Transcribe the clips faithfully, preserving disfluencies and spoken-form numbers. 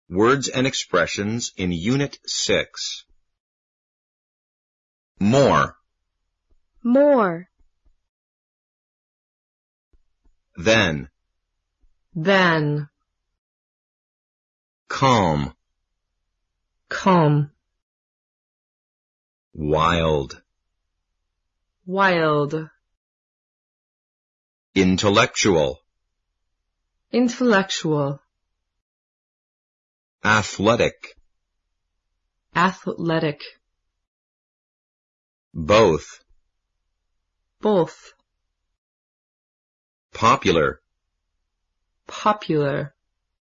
Words and expressions in Unit six. More. More. Then. Then. Calm. Calm. Wild. Wild. Intellectual. Intellectual. Athletic. Athletic. Both. Both. Popular. Popular.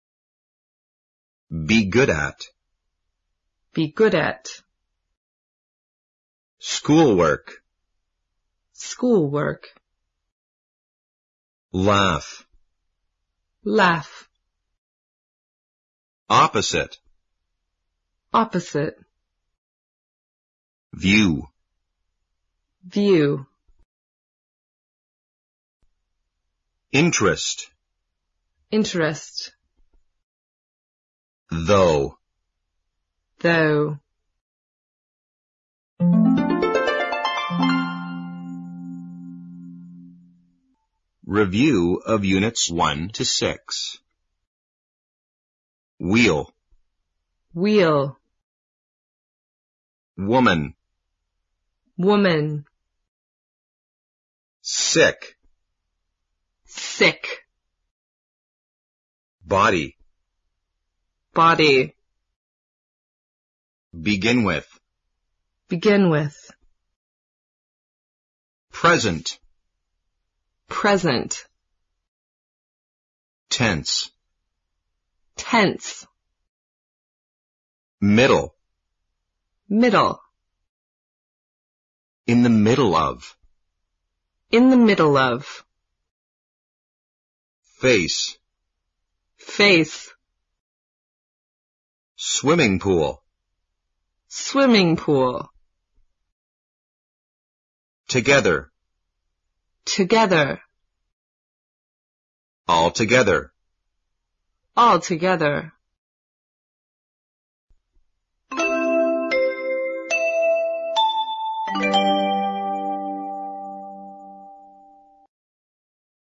Be good at. Be good at. Schoolwork. Schoolwork. Laugh. Laugh. Opposite. Opposite. View. View. Interest. Interest. Though. Though. Review of Units one to six. Wheel. Wheel. Woman. Woman. Sick. Sick. Body. Body. Begin with. Begin with. Present. Present. Tense. Tense. Middle. Middle. In the middle of. In the middle of. Face. Face. Swimming pool. Swimming pool. Together. Together. All together. All together.